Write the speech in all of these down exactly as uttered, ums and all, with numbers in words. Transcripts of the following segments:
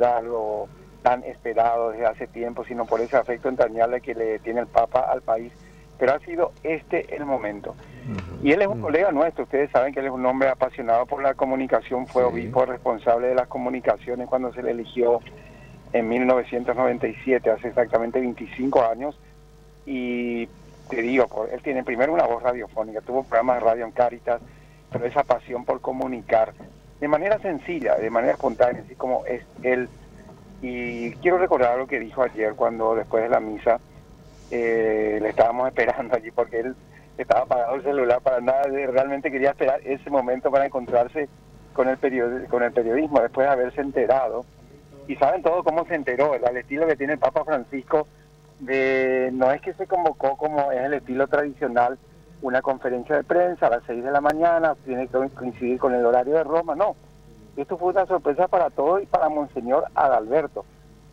era algo tan esperado desde hace tiempo, sino por ese afecto entrañable que le tiene el Papa al país. Pero ha sido este el momento. Y él es un colega nuestro, ustedes saben que él es un hombre apasionado por la comunicación, fue sí. obispo responsable de las comunicaciones cuando se le eligió en mil novecientos noventa y siete, hace exactamente veinticinco años, y te digo, él tiene primero una voz radiofónica, tuvo programas de radio en Cáritas, pero esa pasión por comunicar de manera sencilla, de manera espontánea, así como es él. Y quiero recordar lo que dijo ayer cuando después de la misa eh, le estábamos esperando allí, porque él estaba apagado el celular para nada, realmente quería esperar ese momento para encontrarse con el, period con el periodismo después de haberse enterado. Y saben todo cómo se enteró, el estilo que tiene el Papa Francisco, de no es que se convocó como es el estilo tradicional, una conferencia de prensa a las seis de la mañana, tiene que coincidir con el horario de Roma, no. Esto fue una sorpresa para todos y para Monseñor Adalberto.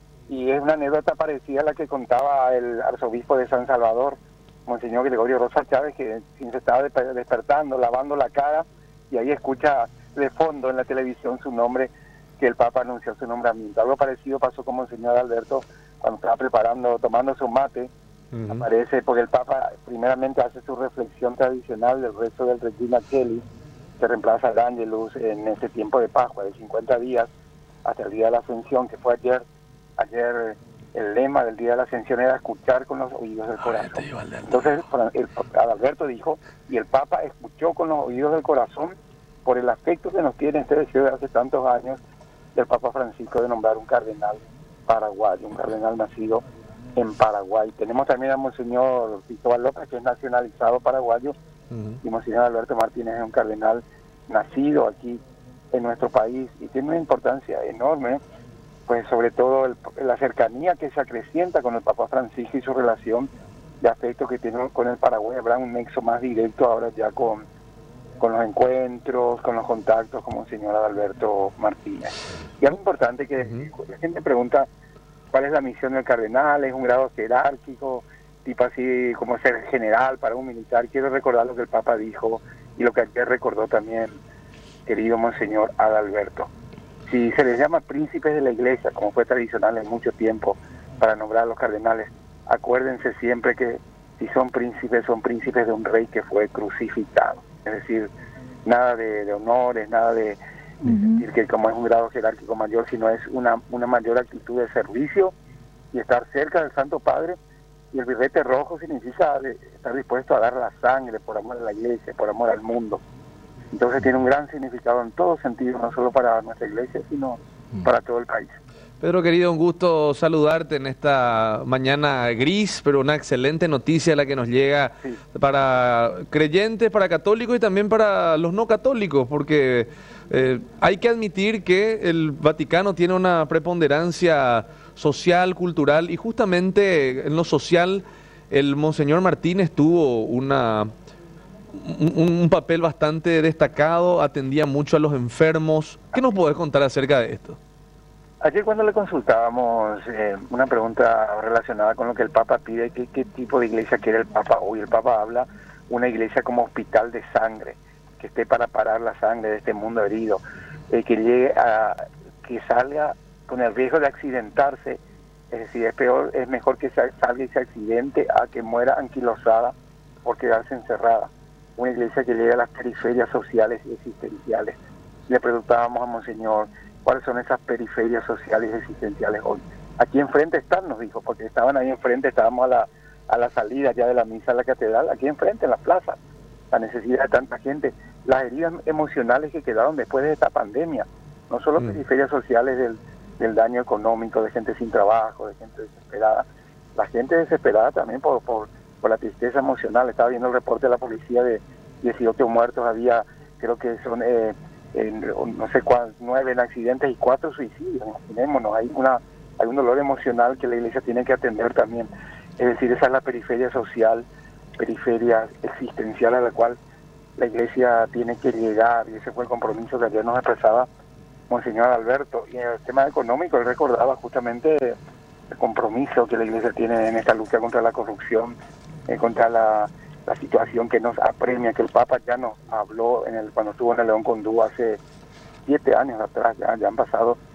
Y es una anécdota parecida a la que contaba el arzobispo de San Salvador, Monseñor Gregorio Rosa Chávez, que se estaba despertando, lavando la cara, y ahí escucha de fondo en la televisión su nombre, que el Papa anunció su nombramiento. Algo parecido pasó con Monseñor Adalberto cuando estaba preparando, tomando su mate, uh-huh. aparece, porque el Papa primeramente hace su reflexión tradicional del rezo del Regina Coeli, que reemplaza al Ángelus en este tiempo de Pascua, de cincuenta días, hasta el día de la Ascensión, que fue ayer. Ayer el lema del día de la Ascensión era escuchar con los oídos del corazón. Entonces el, Adalberto dijo, y el Papa escuchó con los oídos del corazón por el afecto que nos tiene este deseo de hace tantos años del Papa Francisco de nombrar un cardenal paraguayo, un cardenal nacido en Paraguay. Tenemos también a Monseñor Cristóbal López, que es nacionalizado paraguayo, uh-huh. y Monseñor Alberto Martínez es un cardenal nacido aquí en nuestro país y tiene una importancia enorme, pues sobre todo el, la cercanía que se acrecienta con el Papa Francisco y su relación de afecto que tiene con el Paraguay. Habrá un nexo más directo ahora ya con, con los encuentros, con los contactos con Monseñor Adalberto Martínez. Y algo importante que uh-huh. la gente pregunta, ¿cuál es la misión del cardenal? ¿Es un grado jerárquico, tipo así como ser general para un militar? Quiero recordar lo que el Papa dijo y lo que ayer recordó también, querido Monseñor Adalberto. Si se les llama príncipes de la Iglesia, como fue tradicional en mucho tiempo para nombrar a los cardenales, acuérdense siempre que si son príncipes, son príncipes de un rey que fue crucificado. Es decir, nada de, de honores, nada de, de uh-huh. sentir que como es un grado jerárquico mayor, sino es una, una mayor actitud de servicio y estar cerca del Santo Padre. Y el birrete rojo significa estar dispuesto a dar la sangre por amor a la Iglesia, por amor al mundo. Entonces tiene un gran significado en todo sentido, no solo para nuestra iglesia, sino para todo el país. Pedro, querido, un gusto saludarte en esta mañana gris, pero una excelente noticia la que nos llega sí. para creyentes, para católicos y también para los no católicos, porque eh, hay que admitir que el Vaticano tiene una preponderancia social, cultural, y justamente en lo social el Monseñor Martínez tuvo una... Un, un papel bastante destacado, atendía mucho a los enfermos. ¿Qué nos podés contar acerca de esto? Ayer cuando le consultábamos eh, una pregunta relacionada con lo que el Papa pide, ¿qué, qué tipo de iglesia quiere el Papa? Hoy el Papa habla una iglesia como hospital de sangre, que esté para parar la sangre de este mundo herido, eh, que llegue a, que salga con el riesgo de accidentarse, es decir, es peor, es mejor que salga y se accidente a que muera anquilosada por quedarse encerrada. Una iglesia que llega a las periferias sociales y existenciales. Le preguntábamos a Monseñor cuáles son esas periferias sociales y existenciales hoy. Aquí enfrente están, nos dijo, porque estaban ahí enfrente, estábamos a la, a la salida ya de la misa a la catedral, aquí enfrente en la plaza, la necesidad de tanta gente, las heridas emocionales que quedaron después de esta pandemia, no solo mm. periferias sociales del, del daño económico, de gente sin trabajo, de gente desesperada, la gente desesperada también por... por por la tristeza emocional. Estaba viendo el reporte de la policía de dieciocho muertos, había, creo que son, eh, en, no sé cuántos, nueve en accidentes y cuatro suicidios, imaginémonos, hay, una, hay un dolor emocional que la iglesia tiene que atender también. Es decir, esa es la periferia social, periferia existencial a la cual la iglesia tiene que llegar, y ese fue el compromiso que ayer nos expresaba Monseñor Alberto. Y en el tema económico, él recordaba justamente el compromiso que la iglesia tiene en esta lucha contra la corrupción, eh, contra la, la situación que nos apremia, que el Papa ya nos habló en el, cuando estuvo en el León Condú hace siete años atrás, ya, ya han pasado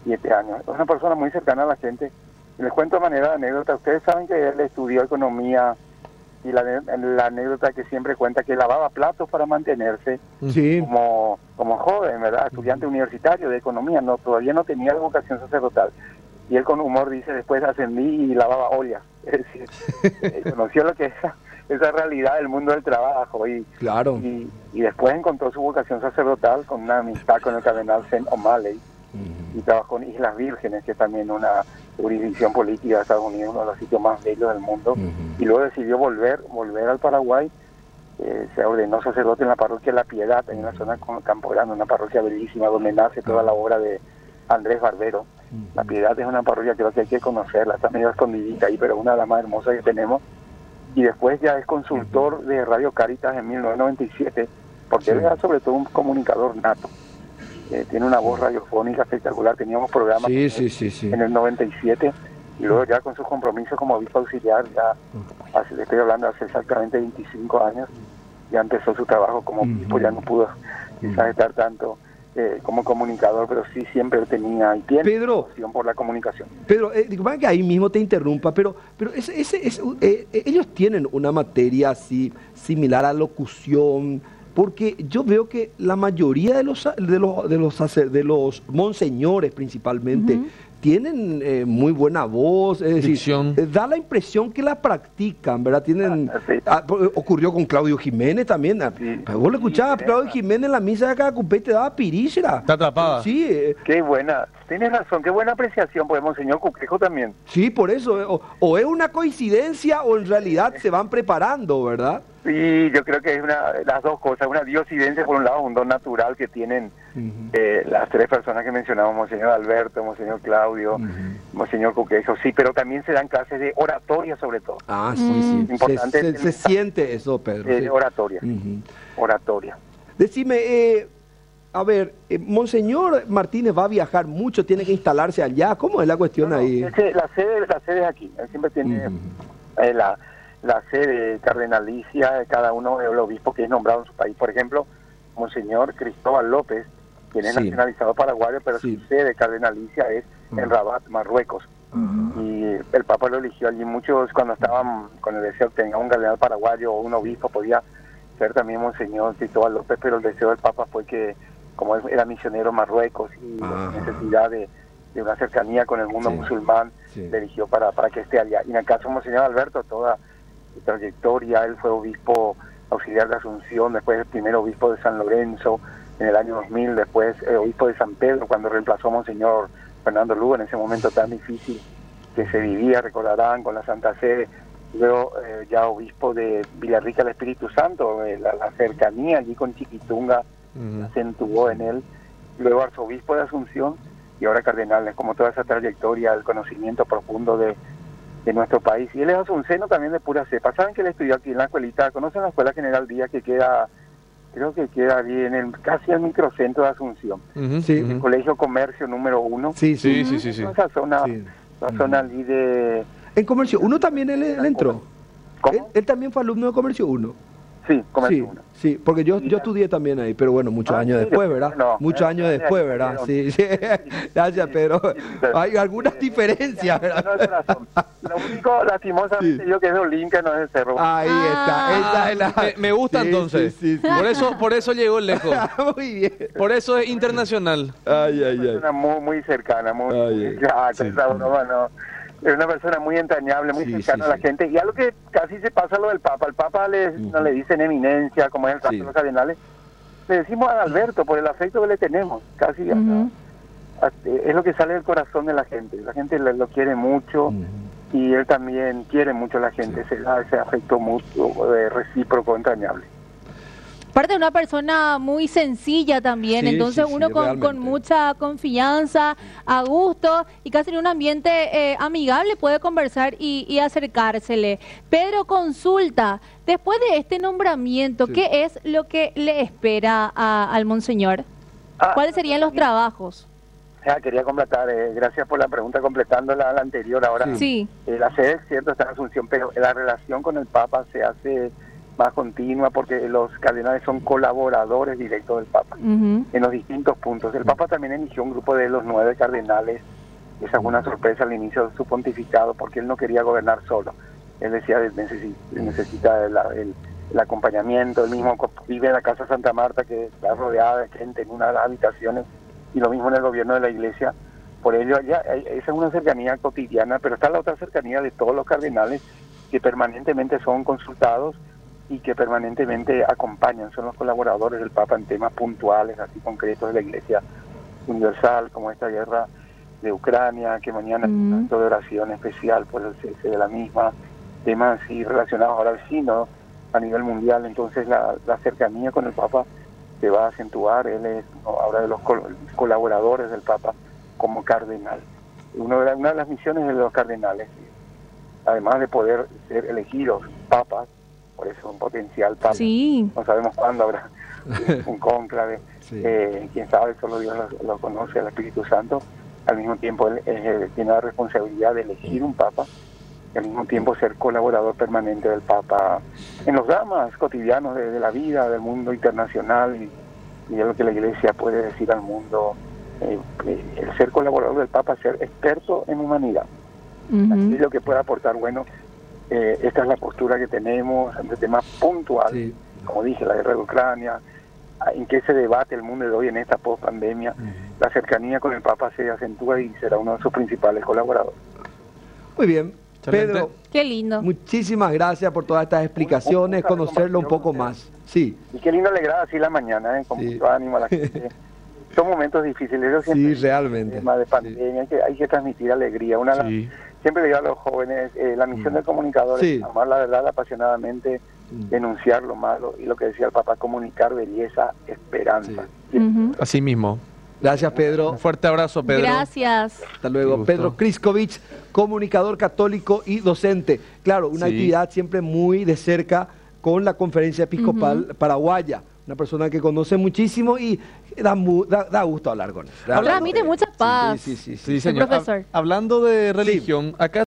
siete años. Es una persona muy cercana a la gente. Les cuento de manera de anécdota. Ustedes saben que él estudió economía y la, la anécdota que siempre cuenta que lavaba platos para mantenerse Sí. como, como joven, ¿verdad? Estudiante universitario de economía, no todavía no tenía la vocación sacerdotal. Y él con humor dice, después ascendí y lavaba ollas. Es decir, eh, conoció lo que es esa, esa realidad del mundo del trabajo y, Claro. y, y después encontró su vocación sacerdotal con una amistad con el cardenal Zen O'Malley. Y trabajó en Islas Vírgenes, que es también una jurisdicción política de Estados Unidos, uno de los sitios más bellos del mundo. Uh-huh. Y luego decidió volver volver al Paraguay. Eh, se ordenó sacerdote en la parroquia La Piedad, en la zona de Campo Grande, una parroquia bellísima donde nace toda la obra de Andrés Barbero. Uh-huh. La Piedad es una parroquia, creo que hay que conocerla, está medio escondidita ahí, pero una de las más hermosas que tenemos. Y después ya es consultor uh-huh. de Radio Caritas en mil novecientos noventa y siete, porque sí. él era sobre todo un comunicador nato. Eh, tiene una voz radiofónica espectacular, teníamos programas sí, en, sí, sí, sí. en el noventa y siete y luego ya con sus compromisos como obispo auxiliar, ya hace, le estoy hablando hace exactamente veinticinco años, ya empezó su trabajo como obispo, uh-huh. ya no pudo quizás estar tanto eh, como comunicador, pero sí siempre tenía y tiene Pedro, pasión por la comunicación. Pedro, eh, digo, que ahí mismo te interrumpa, pero pero ese, ese, ese, eh, ellos tienen una materia así similar a locución. Porque yo veo que la mayoría de los de los de los, de los monseñores principalmente uh-huh. tienen eh, muy buena voz, es decir, eh, da la impresión que la practican, ¿verdad? Tienen ah, sí. ah, ocurrió con Claudio Jiménez también. Sí. Vos le escuchabas sí, a Claudio Jiménez en la misa de Acacupé y te daba pirísera. Está atrapada. Sí. Eh. Qué buena. Tienes razón, qué buena apreciación, pues Monseñor Cuquejo también. Sí, por eso. Eh, o, o es una coincidencia o en realidad se van preparando, ¿verdad? Sí, yo creo que es una las dos cosas, una diosidencia por un lado, un don natural que tienen uh-huh. eh, las tres personas que mencionamos, Monseñor Alberto, Monseñor Claudio, uh-huh. Monseñor Cuquejo, sí, pero también se dan clases de oratoria sobre todo. Ah, sí, sí. Importante se, se, se siente eso, Pedro. De sí. oratoria, uh-huh. oratoria. Decime, eh, a ver, eh, Monseñor Martínez va a viajar mucho, tiene que instalarse allá, ¿cómo es la cuestión no, no, ahí? Ese, la sede la sede es aquí, él siempre tiene uh-huh. eh, la... la sede cardenalicia de cada uno de los obispos que es nombrado en su país. Por ejemplo, Monseñor Cristóbal López, quien es sí. nacionalizado paraguayo, pero sí. su sede cardenalicia es uh-huh. en Rabat, Marruecos. Uh-huh. Y el Papa lo eligió allí. Muchos, cuando estaban con el deseo de tener un cardenal paraguayo o un obispo, podía ser también Monseñor Cristóbal López, pero el deseo del Papa fue que, como él era misionero en Marruecos y uh-huh. la necesidad de, de una cercanía con el mundo sí. musulmán, sí. le eligió para, para que esté allá. Y en el caso de Monseñor Alberto, toda su trayectoria, él fue obispo auxiliar de Asunción, después el primer obispo de San Lorenzo en el año dos mil, después eh, obispo de San Pedro cuando reemplazó a Monseñor Fernando Lugo en ese momento tan difícil que se vivía, recordarán, con la Santa Sede. Luego eh, ya obispo de Villarrica del Espíritu Santo, eh, la, la cercanía allí con Chiquitunga uh-huh. acentuó en él. Luego arzobispo de Asunción y ahora cardenal. Es como toda esa trayectoria, el conocimiento profundo de de nuestro país. Y él es asunceno también de pura cepa. Saben que él estudió aquí en la escuelita, conocen la Escuela General Díaz, que queda, creo que queda ahí en el, casi al microcentro de Asunción. Uh-huh, sí. El uh-huh. Colegio Comercio número uno. Sí, sí, sí, sí. sí, sí. Esa zona, sí. la uh-huh. zona allí de... En Comercio uno también él, él entró. ¿Cómo? Él, él también fue alumno de Comercio uno. Sí, Comercio sí, uno. Sí, porque yo, yo estudié también ahí, pero bueno, muchos ah, años sí, después, ¿verdad? No, muchos años de después, ¿verdad? Sí, sí. Gracias, pero hay algunas diferencias, ¿verdad? No es razón. Lo único, lastimosamente, sí. yo que es de Olimpia, no es de Cerro. Ahí está. Esa es la... me, me gusta sí, entonces. Sí, sí, sí. Por eso por eso llegó lejos. Muy bien. Por eso es internacional. Ay, ay, ay. Es una muy, muy cercana, muy... Ay, ay. Ah, sí, esa sí. broma, no. Es una persona muy entrañable, muy sí, cercana sí, a la sí. gente. Y algo que casi se pasa lo del Papa. El Papa le, uh-huh. no le dicen eminencia, como es el caso sí. de los cardenales. Le decimos a Alberto por el afecto que le tenemos. Casi uh-huh. es lo que sale del corazón de la gente. La gente lo, lo quiere mucho uh-huh. y él también quiere mucho a la gente. Sí. Se da ese afecto mutuo, eh, recíproco, entrañable. Aparte de una persona muy sencilla también, sí, entonces sí, uno sí, con, con mucha confianza, a gusto y casi en un ambiente eh, amigable puede conversar y, y acercársele. Pedro, consulta, después de este nombramiento, sí. ¿qué es lo que le espera a, al monseñor? Ah, ¿Cuáles serían los trabajos? Ya, quería completar, eh, gracias por la pregunta, completando la, la anterior ahora. Sí. Eh, la sede, cierto, está en Asunción, pero la relación con el Papa se hace más continua, porque los cardenales son colaboradores directos del Papa uh-huh. en los distintos puntos. El Papa también eligió un grupo de los nueve cardenales. Esa fue una sorpresa al inicio de su pontificado, porque él no quería gobernar solo. Él decía necesita, necesita el, el, el acompañamiento. Él mismo vive en la Casa Santa Marta, que está rodeada de gente en unas habitaciones, y lo mismo en el gobierno de la Iglesia. Por ello, ya, esa es una cercanía cotidiana, pero está la otra cercanía de todos los cardenales que permanentemente son consultados y que permanentemente acompañan, son los colaboradores del Papa en temas puntuales, así concretos de la Iglesia Universal, como esta guerra de Ucrania, que mañana hay un acto de oración especial por el cese de la misma, temas así relacionados ahora al sínodo a nivel mundial. Entonces la, la cercanía con el Papa se va a acentuar. Él es ¿no? ahora de los col colaboradores del Papa como cardenal. Uno de la, una de las misiones de los cardenales, además de poder ser elegidos papas, por eso un potencial papa, sí. no sabemos cuándo habrá un cónclave, sí. eh, quién sabe, solo Dios lo, lo conoce, el Espíritu Santo. Al mismo tiempo él, él tiene la responsabilidad de elegir un papa y al mismo tiempo ser colaborador permanente del Papa en los dramas cotidianos de, de la vida, del mundo internacional, y, y de lo que la Iglesia puede decir al mundo. Eh, eh, el ser colaborador del Papa, ser experto en humanidad, uh-huh. así es lo que puede aportar. Bueno, eh, esta es la postura que tenemos ante temas puntuales, sí. como dije, la guerra de Ucrania, en qué se debate el mundo de hoy en esta post-pandemia. Uh-huh. La cercanía con el Papa se acentúa y será uno de sus principales colaboradores. Muy bien, Pedro. Qué lindo. Muchísimas gracias por todas estas explicaciones, conocerlo un poco más. Sí. Y qué lindo alegrar así la mañana, ¿eh? con sí. mucho ánimo a la gente. Son momentos difíciles. Yo siempre, sí, realmente. Tema de pandemia, sí. hay, que, hay que transmitir alegría. Una sí. Siempre le digo a los jóvenes, eh, la misión mm. del comunicador sí. es amar la verdad apasionadamente, mm. denunciar lo malo, y lo que decía el Papa, comunicar belleza, esperanza. Sí. Uh-huh. Así mismo. Gracias, Pedro. Un fuerte abrazo, Pedro. Gracias. Hasta luego. Pedro Kriskovic, comunicador católico y docente. Claro, una sí. actividad siempre muy de cerca con la Conferencia Episcopal uh-huh. Paraguaya. Una persona que conoce muchísimo y da, da, da gusto hablar con él. Transmite mucha paz. Sí, sí, sí, sí, sí señor. Profesor. Hablando de religión, acá